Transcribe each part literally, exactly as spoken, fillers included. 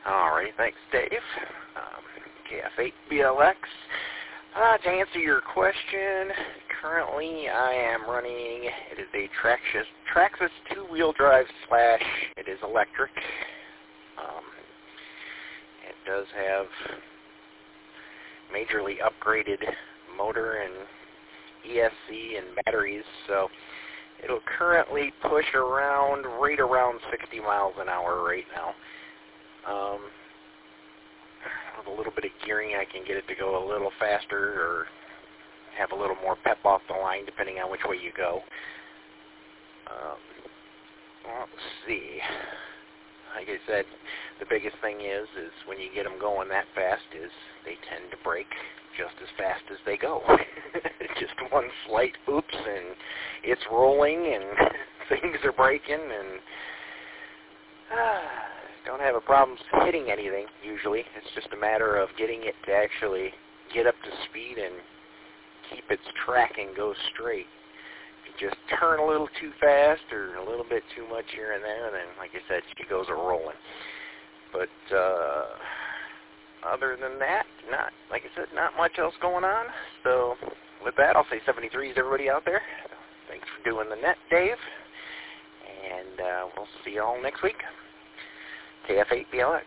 Alrighty, thanks, Dave. Um, K F eight B L X. Uh, to answer your question, currently I am running, it is a Traxxas, Traxxas two-wheel drive slash, it is electric. Um, it does have majorly upgraded motor and E S C and batteries, so it'll currently push around, right around sixty miles an hour right now. Um, with a little bit of gearing, I can get it to go a little faster or have a little more pep off the line, depending on which way you go. Um, let's see. Like I said, the biggest thing is, is when you get them going that fast, is they tend to break just as fast as they go. Just one slight oops, and it's rolling, and things are breaking, and ah, don't have a problem hitting anything, usually. It's just a matter of getting it to actually get up to speed and keep its track and go straight. If you just turn a little too fast or a little bit too much here and there, then, like I said, she goes a-rolling. But uh, other than that, not, like I said, not much else going on. So with that, I'll say seventy-threes, everybody out there. Thanks for doing the net, Dave. And uh, we'll see you all next week. K F eight B L X.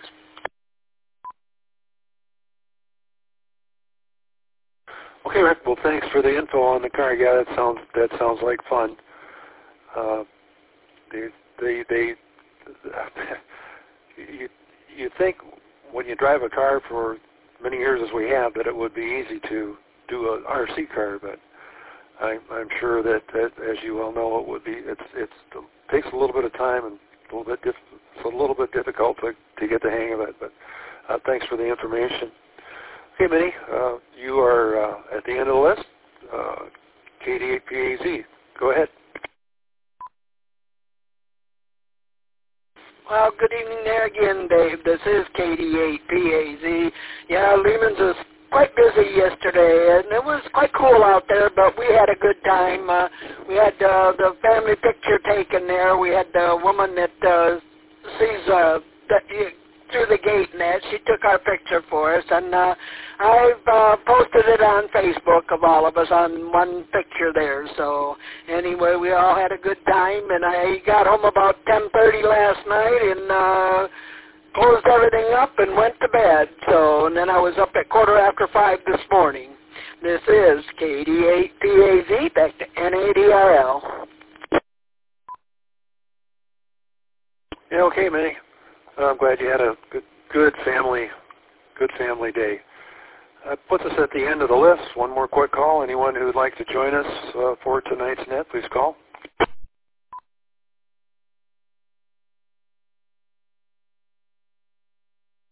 Okay, Rick. Well, thanks for the info on the car. Yeah, that sounds that sounds like fun. Uh, they they they you you think when you drive a car for many years as we have that it would be easy to do an R C car, but I, I'm sure that, that as you well know, it would be it's it's it takes a little bit of time and a little bit diff, it's a little bit difficult to to get the hang of it. But uh, thanks for the information. Okay, Minnie, uh, you are uh, at the end of the list. Uh, K D eight P A Z. Go ahead. Well, good evening there again, Dave. This is K D eight P A Z. Yeah, Lehman's was quite busy yesterday, and it was quite cool out there, but we had a good time. Uh, we had uh, the family picture taken there. We had the woman that uh, sees uh, the, through the gate and that. She took our picture for us, and uh, I've uh, posted it on Facebook of all of us on one picture there. So anyway, we all had a good time, and I got home about ten thirty last night and uh, closed everything up and went to bed. So, and then I was up at quarter after five this morning. This is K D eight P A Z, back to N A D R L. Yeah, okay, Minnie. I'm glad you had a good, good family, good family day. That puts us at the end of the list. One more quick call. Anyone who would like to join us uh, for tonight's net, please call.